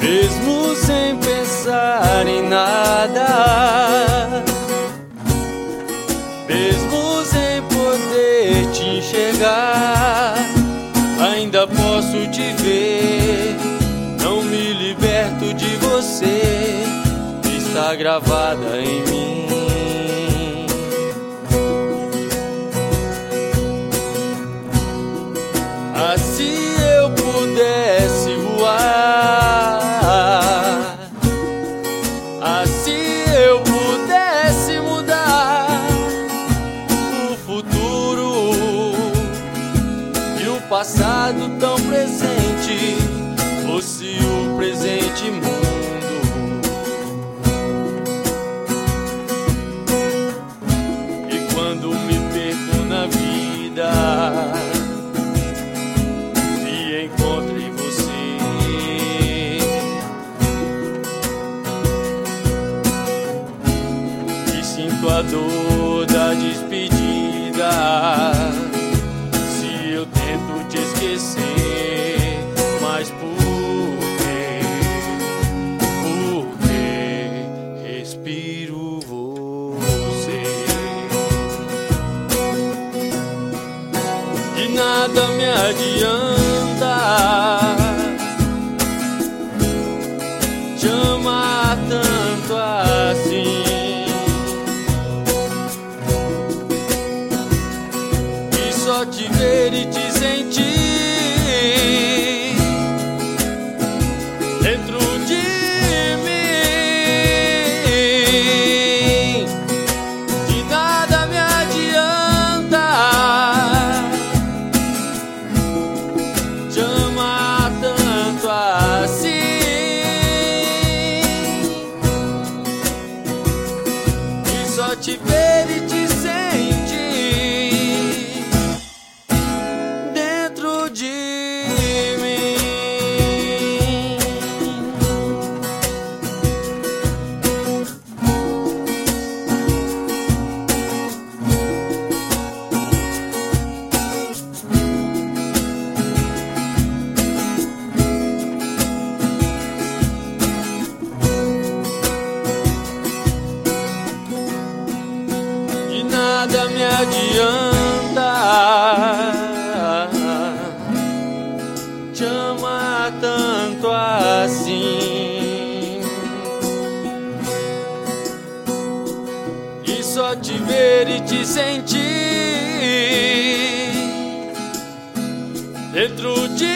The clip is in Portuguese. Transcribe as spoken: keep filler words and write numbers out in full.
mesmo sem pensar em nada, mesmo sem poder te enxergar, ainda posso te ver. Não me liberto de você, está gravada em mim. Ah, se eu pudesse voar, ah, se eu pudesse mudar o futuro e o passado tão presente fosse o presente mundo. E quando me perco na vida, me encontro em você. E sinto a dor da despedida. Se eu tento te esquecer, mas por quê? Por que respiro você? De nada me adianta te amar tanto assim, e só te ver e te sentir dentro de mim. De nada me adianta te amar tanto assim, e só te ver e te sentir dentro de mim. De nada me adianta te amar tanto assim, e só te ver e te sentir dentro de